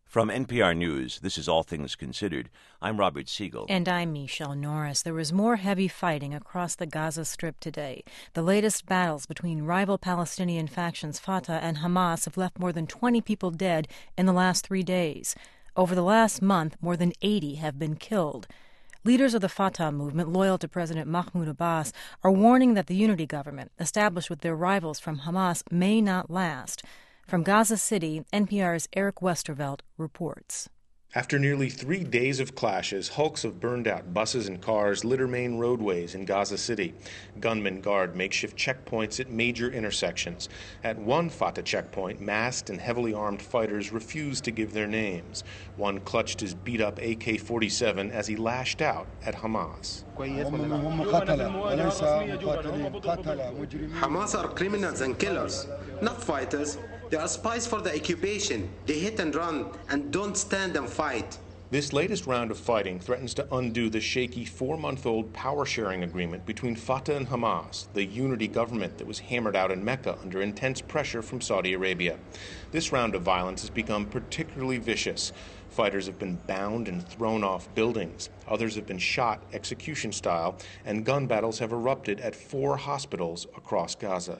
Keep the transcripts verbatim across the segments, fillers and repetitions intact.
From N P R News, this is All Things Considered. I'm Robert Siegel. And I'm Michelle Norris. There was more heavy fighting across the Gaza Strip today. The latest battles between rival Palestinian factions Fatah and Hamas have left more than twenty people dead in the last three days. Over the last month, more than eighty have been killed. Leaders of the Fatah movement, loyal to President Mahmoud Abbas, are warning that the unity government, established with their rivals from Hamas, may not last. From Gaza City, N P R's Eric Westervelt reports. After nearly three days of clashes, hulks of burned-out buses and cars litter main roadways in Gaza City. Gunmen guard makeshift checkpoints at major intersections. At one Fatah checkpoint, masked and heavily armed fighters refused to give their names. One clutched his beat-up A K forty-seven as he lashed out at Hamas. Hamas are criminals and killers, not fighters. They are spies for the occupation. They hit and run and don't stand and fight. This latest round of fighting threatens to undo the shaky four-month-old power-sharing agreement between Fatah and Hamas, the unity government that was hammered out in Mecca under intense pressure from Saudi Arabia. This round of violence has become particularly vicious. Fighters have been bound and thrown off buildings. Others have been shot execution style, and gun battles have erupted at four hospitals across Gaza.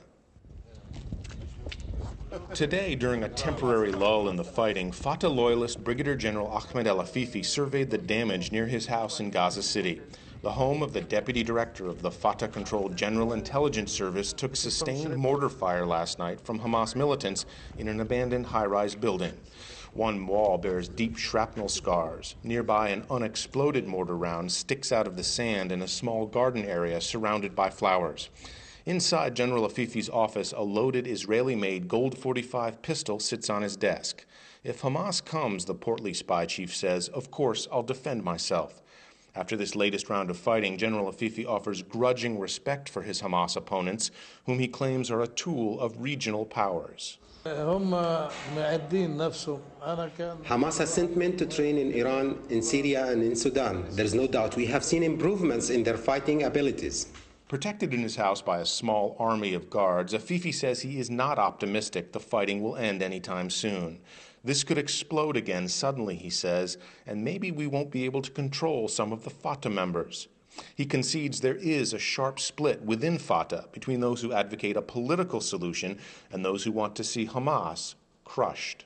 Today, during a temporary lull in the fighting, Fatah loyalist Brigadier General Ahmed al-Afifi surveyed the damage near his house in Gaza City. The home of the deputy director of the Fatah-controlled General Intelligence Service took sustained mortar fire last night from Hamas militants in an abandoned high-rise building. One wall bears deep shrapnel scars. Nearby, an unexploded mortar round sticks out of the sand in a small garden area surrounded by flowers. Inside General Afifi's office, a loaded Israeli-made Gold forty-five pistol sits on his desk. If Hamas comes, the portly spy chief says, of course, I'll defend myself. After this latest round of fighting, General Afifi offers grudging respect for his Hamas opponents, whom he claims are a tool of regional powers. Hamas has sent men to train in Iran, in Syria, and in Sudan. There's no doubt we have seen improvements in their fighting abilities. Protected in his house by a small army of guards, Afifi says he is not optimistic the fighting will end anytime soon. This could explode again suddenly, he says, and maybe we won't be able to control some of the Fatah members. He concedes there is a sharp split within Fatah between those who advocate a political solution and those who want to see Hamas crushed.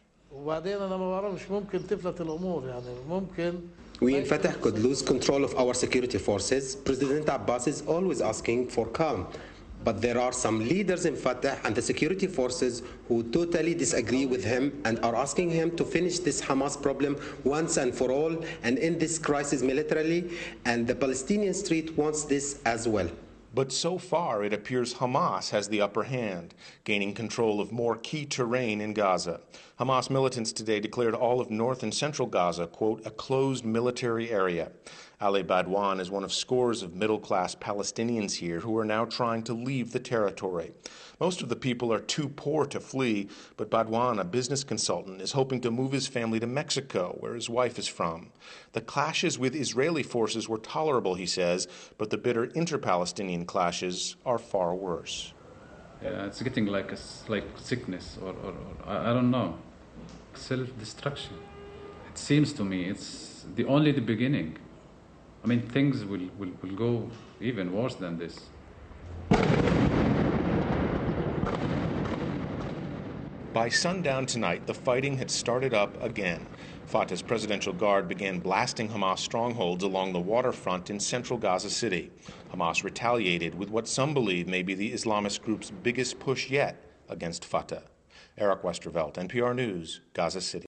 We in Fatah could lose control of our security forces. President Abbas is always asking for calm. But there are some leaders in Fatah and the security forces who totally disagree with him and are asking him to finish this Hamas problem once and for all and end this crisis militarily, and the Palestinian street wants this as well. But so far, it appears Hamas has the upper hand, gaining control of more key terrain in Gaza. Hamas militants today declared all of north and central Gaza, quote, a closed military area. Ali Badwan is one of scores of middle-class Palestinians here who are now trying to leave the territory. Most of the people are too poor to flee, but Badwan, a business consultant, is hoping to move his family to Mexico, where his wife is from. The clashes with Israeli forces were tolerable, he says, but the bitter inter-Palestinian clashes are far worse. Yeah, it's getting like a like sickness, or, or, or I don't know, self-destruction. It seems to me it's the only the beginning. I mean, things will, will, will go even worse than this. By sundown tonight, the fighting had started up again. Fatah's Presidential Guard began blasting Hamas strongholds along the waterfront in central Gaza City. Hamas retaliated with what some believe may be the Islamist group's biggest push yet against Fatah. Eric Westervelt, N P R News, Gaza City.